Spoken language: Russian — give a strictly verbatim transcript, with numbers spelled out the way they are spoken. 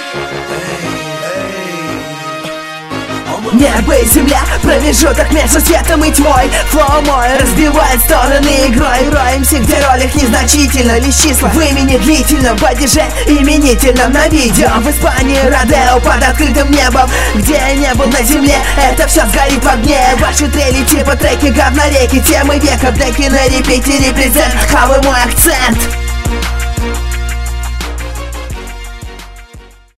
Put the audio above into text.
Небо и земля, промежуток между светом и тьмой. Флоу мой разбивает стороны игрой. Роемся, где ролик незначительно, лишь числа в имени длительно, в падеже именительно. На видео в Испании Родео под открытым небом. Где я не был на земле, это все сгорит в огне. Ваши трели типа треки говнореки, темы века, деки на репите, репрезент, хавы мой акцент.